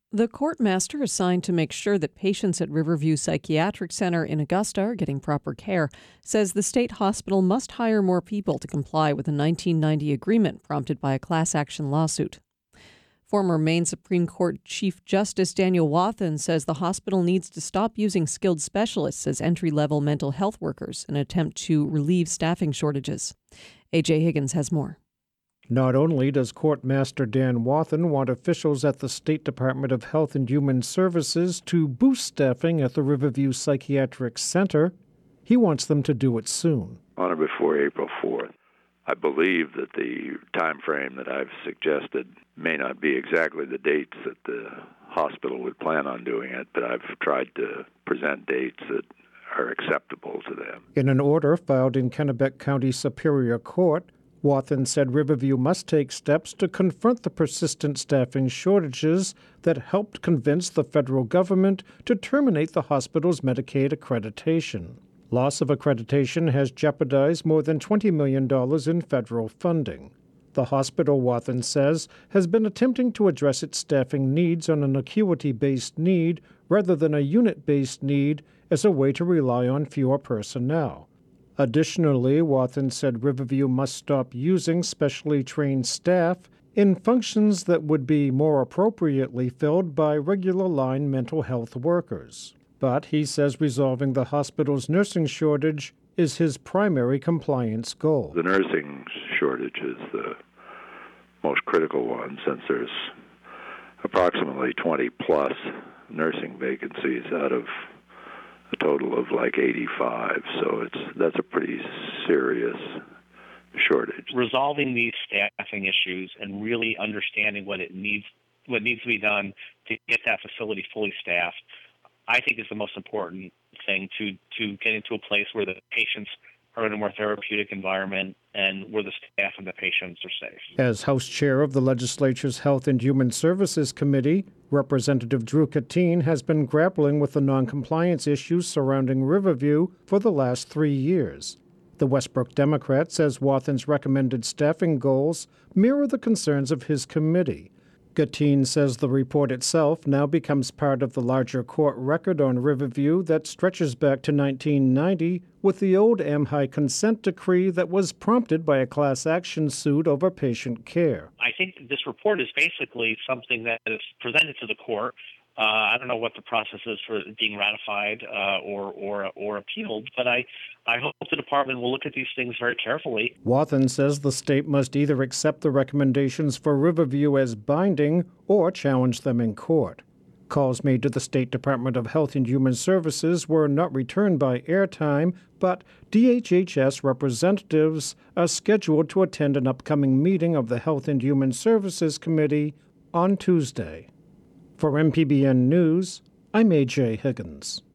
The courtmaster assigned to make sure that patients at Riverview Psychiatric Center in Augusta are getting proper care says the state hospital must hire more people to comply with a 1990 agreement prompted by a class action lawsuit. Former Maine Supreme Court Chief Justice Daniel Wathen says the hospital needs to stop using skilled specialists as entry-level mental health workers in an attempt to relieve staffing shortages. A.J. Higgins has more. Not only does Courtmaster Dan Wathen want officials at the State Department of Health and Human Services to boost staffing at the Riverview Psychiatric Center, he wants them to do it soon. On or before April 4th. I believe that the time frame that I've suggested may not be exactly the dates that the hospital would plan on doing it, but I've tried to present dates that are acceptable to them. In an order filed in Kennebec County Superior Court, Wathen said Riverview must take steps to confront the persistent staffing shortages that helped convince the federal government to terminate the hospital's Medicaid accreditation. Loss of accreditation has jeopardized more than $20 million in federal funding. The hospital, Wathen says, has been attempting to address its staffing needs on an acuity-based need rather than a unit-based need as a way to rely on fewer personnel. Additionally, Wathen said Riverview must stop using specially trained staff in functions that would be more appropriately filled by regular line mental health workers. But he says resolving the hospital's nursing shortage is his primary compliance goal. The nursing shortage is the most critical one, since there's approximately 20-plus nursing vacancies out of a total of like 85, so that's a pretty serious shortage. Resolving these staffing issues and really understanding what needs to be done to get that facility fully staffed, I think is the most important thing to get into a place where the patients are in a more therapeutic environment and where the staff and the patients are safe. As House Chair of the legislature's Health and Human Services Committee, Representative Drew Kateen has been grappling with the noncompliance issues surrounding Riverview for the last 3 years. The Westbrook Democrat says Wathen's recommended staffing goals mirror the concerns of his committee. Kateen says the report itself now becomes part of the larger court record on Riverview that stretches back to 1990 with the old AMHI consent decree that was prompted by a class action suit over patient care. I think this report is basically something that is presented to the court. I don't know what the process is for it being ratified or appealed, but I hope the department will look at these things very carefully. Wathen says the state must either accept the recommendations for Riverview as binding or challenge them in court. Calls made to the State Department of Health and Human Services were not returned by airtime, but DHHS representatives are scheduled to attend an upcoming meeting of the Health and Human Services Committee on Tuesday. For MPBN News, I'm A.J. Higgins.